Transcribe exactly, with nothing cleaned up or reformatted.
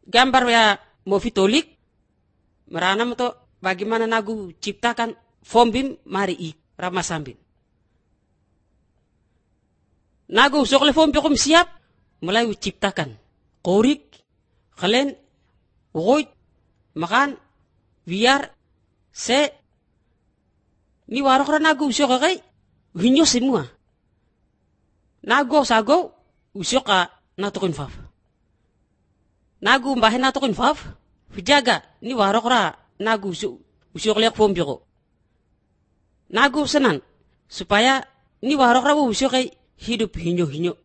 gambar ya mau fitolik, meranam to bagaimana nagu ciptakan fombim mari i ramasambin. Nagu sokle fombi kum siap, mulai ciptakan korik, kalian, woy, makan, biar se ni warok ra nagu usok kay hinyo semua. Nago sago usok ka natukun faf. Nagu mbahin natukun faf, fijaga ni warok ra nagu usok usok liak fombi ko. Nagu senan supaya ni warok ra usok kay hidup hinyo-hinyo.